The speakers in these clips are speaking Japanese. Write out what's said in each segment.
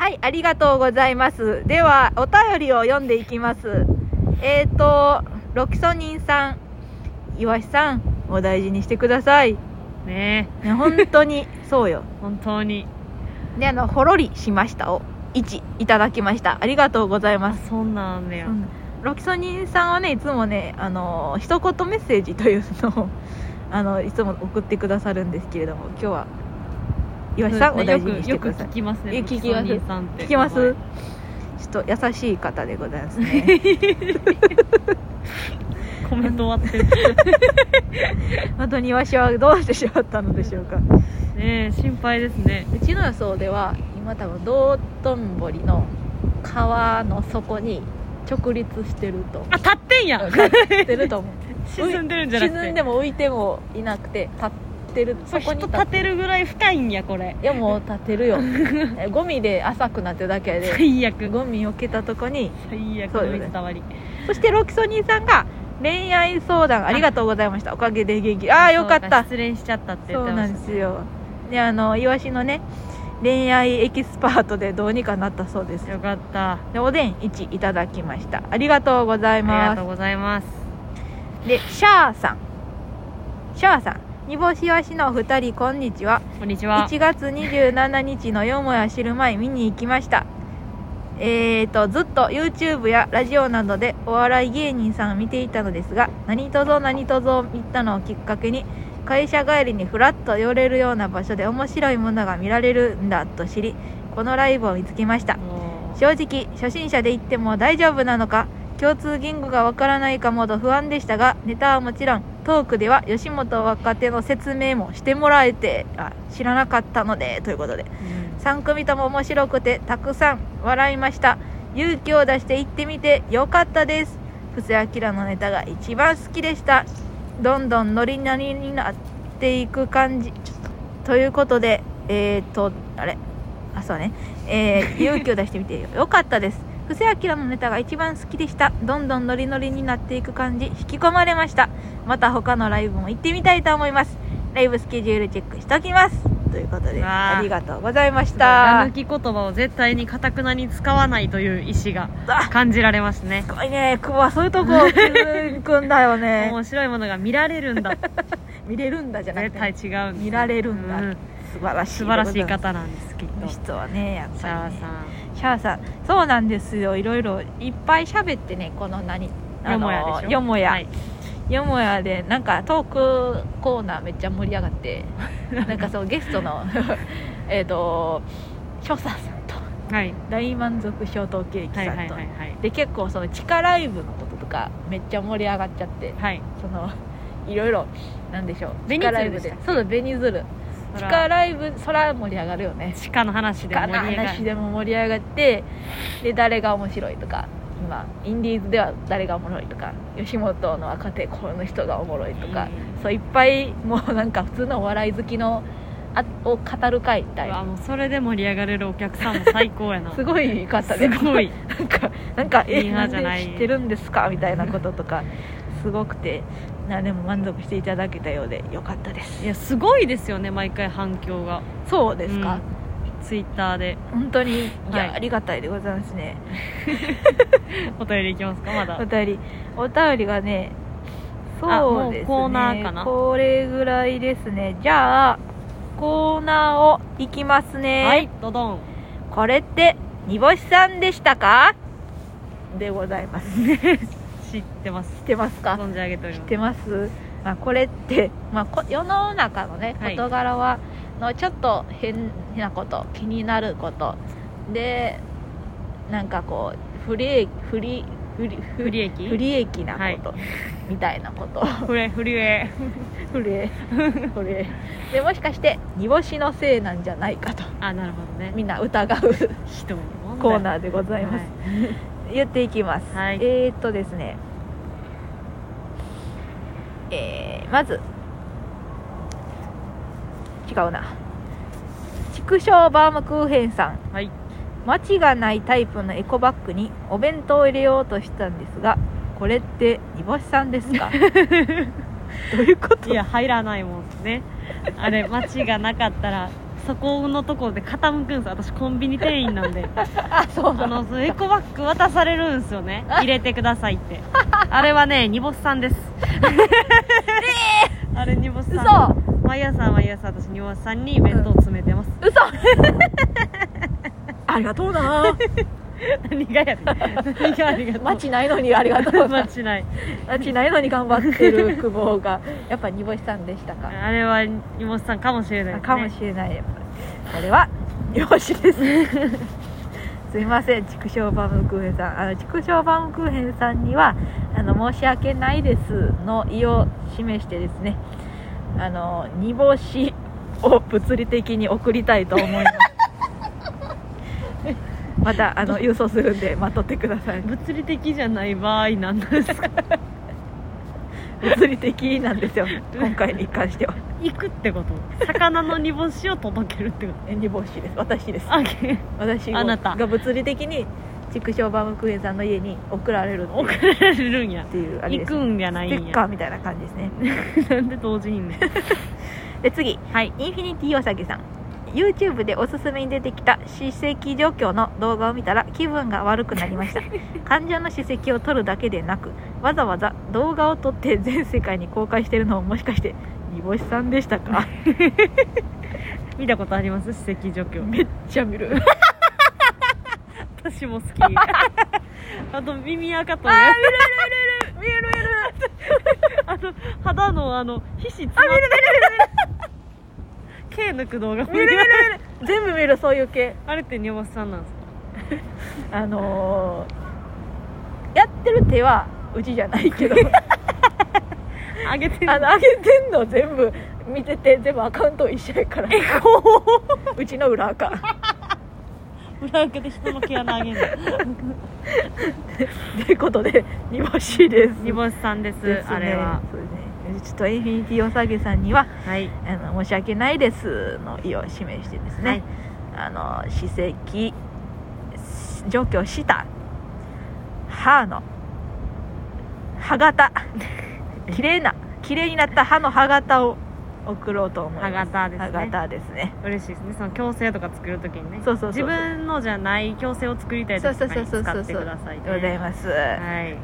はい、ありがとうございます。ではお便りを読んでいきます。ロキソニンさん、岩井さん、お大事にしてくださいね本当にそうよ。 本当に。 でほろりしましたを1いただきました。ありがとうございます。 そんなんねや。 ロキソニンさんはね、いつもね一言メッセージというのをいつも送ってくださるんですけれども、今日は岩井さん、お大事にしてください。 よく聞きますね。 聞きます。聞きます。ちょっと優しい方でございますねコメント終わってる本当に岩井はどうしてしまったのでしょうかね。心配ですね。 うちの予想では今多分道頓堀の川の底に直立してると。 あ、立ってんや。 立ってると思う沈んでるんじゃなくて、 沈んでも浮いてもいなくて立ってる。そこに立てるぐらい深いんやこれ。 いやもう立てるよゴミで浅くなってるだけで最悪。 ゴミをけたとこに最悪の水たまり。 そしてロキソニンさんが恋愛相談ありがとうございました。おかげで元気。ああよかった。 失恋しちゃったって言っそうてました。 なんですよ。でイワシのね恋愛エキスパートでどうにかなったそうです。 よかった。 でおでん1いただきました。ありがとうございます。 ありがとうございます。 でシャーさん、煮干しわしのお二人こんにちは。 こんにちは。 1月27日のよもや知る前見に行きました。ずっと YouTube やラジオなどでお笑い芸人さんを見ていたのですが、何とぞ見たのをきっかけに会社帰りにフラッと寄れるような場所で面白いものが見られるんだと知り、このライブを見つけました。正直初心者で行っても大丈夫なのか、共通言語がわからないかもと不安でしたが、ネタはもちろんトークでは吉本若手の説明もしてもらえて、知らなかったのでということで、3組とも面白くてたくさん笑いました。勇気を出して行ってみてよかったです。布施明のネタが一番好きでした。どんどんノリノリになっていく感じということで、そうね、勇気を出してみてよかったです。布施明のネタが一番好きでした。どんどんノリノリになっていく感じ、引き込まれました。また他のライブも行ってみたいと思います。ライブスケジュールチェックしときますということで、ありがとうございました。 抜き言葉を絶対に堅くなに使わないという意志が感じられますね。 すごいね、クワそういうとこ気くんだよね面白いものが見られるんだ見れるんだじゃなくて絶対違うんです。 見られるんだ、素晴らしい方なんです。きっと人はね、やっぱりね、 シャーさんそうなんですよ。いろいろいっぱい喋ってね、このよもや、はい、よもやでなんかトークコーナーめっちゃ盛り上がってなんかそうゲストの所作さんと、はい、大満足小東ケーキさんと、で結構その地下ライブのこととかめっちゃ盛り上がっちゃって、はい、いろいろなんでしょう、地下ライブで、そうだ、ベニズル地下ライブ、そら盛り上がるよね。 地下の話でも盛り上がって、で誰が面白いとか、今インディーズでは誰がおもろいとか、吉本の若手この人がおもろいとか、そういっぱいもうなんか普通のお笑い好きのを語る会みたいな。 もうそれで盛り上がれるお客さんも最高やなすごい方で、 すごいなんかなんで知ってるんですかみたいなこととかすごくて、でも満足していただけたようでよかったです。 いやすごいですよね、毎回反響が。 そうですか、 ツイッターで本当に、ありがたいでございますねお便りいきますか。まだお便りがね、そうですね、 コーナーかな、 これぐらいですね。じゃあコーナーをいきますね。 はい、ドドン。 これって煮干しさんでしたかでございます知ってます。 知ってますか。 存じ上げております。 知ってます。これって、世の中のね、事柄はのちょっと変なこと、気になることで、なんかこう不利益なこと、みたいなこと不利で、もしかして煮干しのせいなんじゃないかと、 なるほどね、 みんな疑うコーナーでございます、言っていきます、ですね、まず違うな、畜生バームクーヘンさん、マチがないタイプのエコバッグにお弁当を入れようとしたんですが、これって煮干しさんですかどういうこと。 いや入らないもんねあれマチがなかったらそこのところで傾くんですよ。私コンビニ店員なんであ、そうなの。 エコバッグ渡されるんですよね。入れてくださいってあれはね煮干しさんですあれ煮干しさん。 嘘。 毎朝私煮干しさんに弁当詰めてます、 嘘ありがとうな。 何がやねん何がありがとう。 街ないのにありがとう。 間違い。 街ないのに頑張ってる久保がやっぱ煮干しさんでしたか。 あれは煮干しさんかもしれないですね。 かもしれない。やっぱこれは煮干しですすいません、畜生バムクーヘンさん。畜生バムクーヘンさんには申し訳ないですの意を示してですね、煮干しを物理的に送りたいと思いますまた郵送するんで待っとってください。 物理的じゃない場合なんですか物理的なんですよ今回に関しては。 行くってこと？魚の煮干しを届けるってこと？ 煮干しです。私です。私あなたが物理的に畜生バームクーヘンさんの家に送られるっていう送られるんやっていうあれです、 行くんじゃないんや。 ステッカーみたいな感じですねなんで同時にねで次、 はい、 インフィニティおさげさん。 YouTube でおすすめに出てきた歯石除去の動画を見たら気分が悪くなりました患者の歯石を取るだけでなくわざわざ動画を撮って全世界に公開してるのをもしかして煮干しさんでしたか見たことあります？歯石除去めっちゃ見る私も好きあと耳垢とや見る肌の皮脂詰まって毛抜く動画見る全部見る。そういう系あれって煮干しさんなんですか？ やってる手はうちじゃないけどあげてんの全部見てて、全部アカウント一緒やからうちの裏アカ裏開けて人の毛穴あげるということで煮干しです。 煮干しさんです、 ですね、 あれはそうですね。ちょっとインフィニティおさげさんには、 はい、 申し訳ないですの意を示してですね、歯石除去した歯の歯型綺麗になった歯の歯型を送ろうと思います。 歯型ですね。 歯型ですね。 嬉しいですね。その矯正とか作るときにね、 そう自分のじゃない矯正を作りたいときとかに使ってくださいね。 ありがとうございます。 はい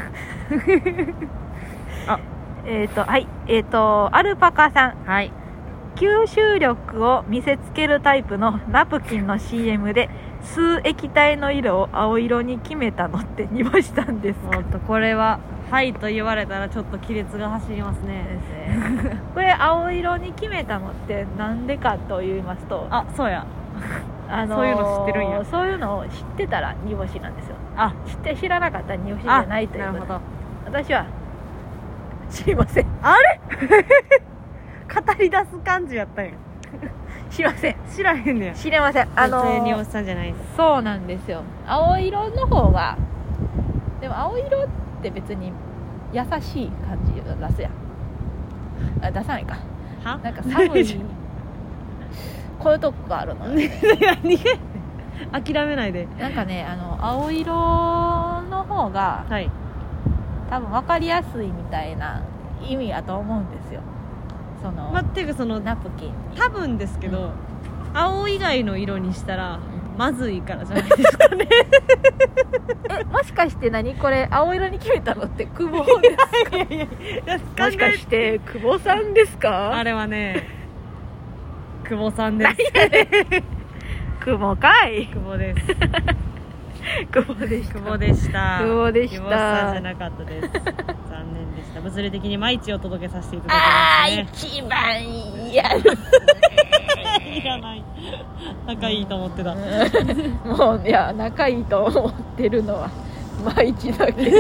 アルパカさん。 はい。 吸収力を見せつけるタイプのナプキンの CM で吸う液体の色を青色に決めたのって煮干しさんですか？ これははいと言われたらちょっと亀裂が走りますね。 ですねこれ青色に決めたのってなんでかと言いますと、 そうや、そういうの知ってるんや。 そういうのを知ってたら煮干しなんですよ。知らなかったら煮干しじゃないということ。 なるほど。 私は知りません。 あれ語り出す感じやったんや知りません。 知らへんねや。 知れません。 煮干しさんじゃないです。 そうなんですよ。青色の方がでも青色って別に優しい感じを出すやん。出さないか。なんか寒いこういうとこがあるのよ、ね、 諦めないで。 なんかね、青色の方が、 はい、 多分分かりやすいみたいな意味やと思うんですよ。 っていうかナプキン多分ですけど、青以外の色にしたら、まずいからじゃないですかねもしかしてこれ青色に決めたのって久保ですか？もしかして久保さんですか？ あれはね久保さんです久保かい。 久保です久保でした。 久保でした。 久保でした。 久保さんじゃなかったです残念でした。物理的に毎日を届けさせていただきましたね。 一番嫌いらない。仲いいと思ってた。 もういや仲いいと思ってるのは毎日だけ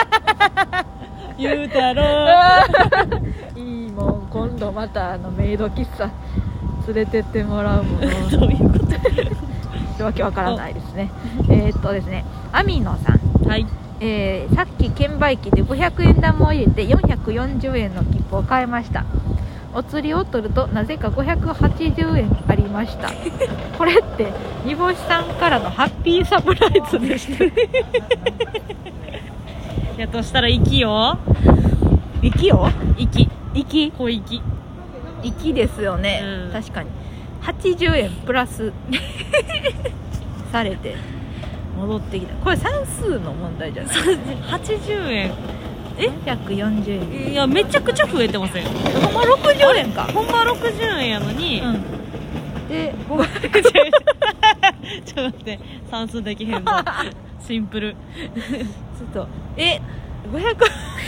言うたろいいもん。今度またメイド喫茶連れてってもらうものどういうことわけわからないですね。ですね、アミノさん。 はい。 さっき券売機で500円玉を入れて440円の切符を買いました。お釣りを取るとなぜか580円ありましたこれって煮干しさんからのハッピーサプライズでしたやとしたら息よ。 息を息息小息息ですよね、 うん、 確かに 80円プラスされて戻ってきた。これ算数の問題じゃない 80円 140円。 いやめちゃくちゃ増えてません？ ほんま60円か。 ほんま60円やのに、 うん、でちょっと待って、算数できへんぞシンプルちょっと500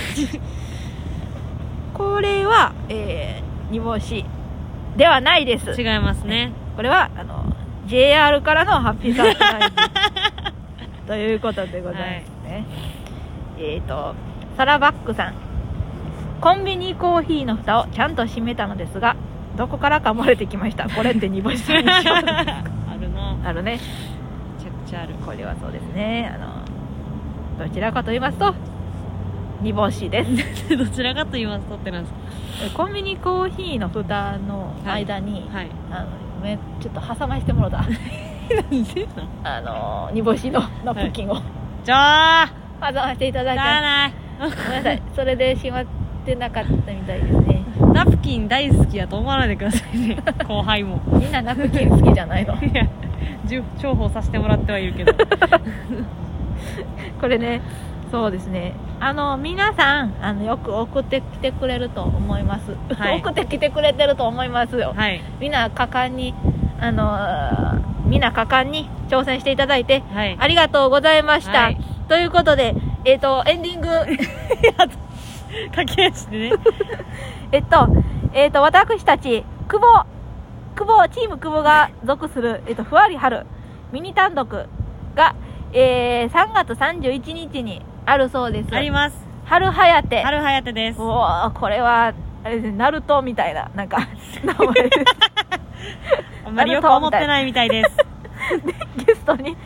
これは、煮干しではないです。 違いますね。 これはJR からのハッピーサープライズということでございますね、サラバックさん、コンビニコーヒーの蓋をちゃんと閉めたのですが、どこからか漏れてきました。これって煮干しさんにしようですか？ あるな、 あるね。 めちゃくちゃある。 これはそうですね、どちらかと言いますと煮干しですどちらかと言いますとってなんですか？ コンビニコーヒーの蓋の間に、 はい、 ちょっと挟ましてもらったなんで煮干しのナプキンを、 じゃあ挟ましていただいて、 ないごめんなさい、それでしまってなかったみたいですね。 ナプキン大好きやと思わないでくださいね後輩もみんなナプキン好きじゃないの？ いや重宝させてもらってはいるけどこれね、そうですね、皆さんよく送ってきてくれると思います、はい、送ってきてくれてると思いますよ、 はい、 みんな果敢に挑戦していただいて、はい、ありがとうございました、はい、ということでエンディング駆け足でね私たちチーム久保が属する、ふわり春ミニ単独が、3月31日にあるそうです。 あります。 春はやてです。 おー、これはあれですね、ナルトみたいな、なんか名前ですあんまりよく思ってないみたいですでゲストに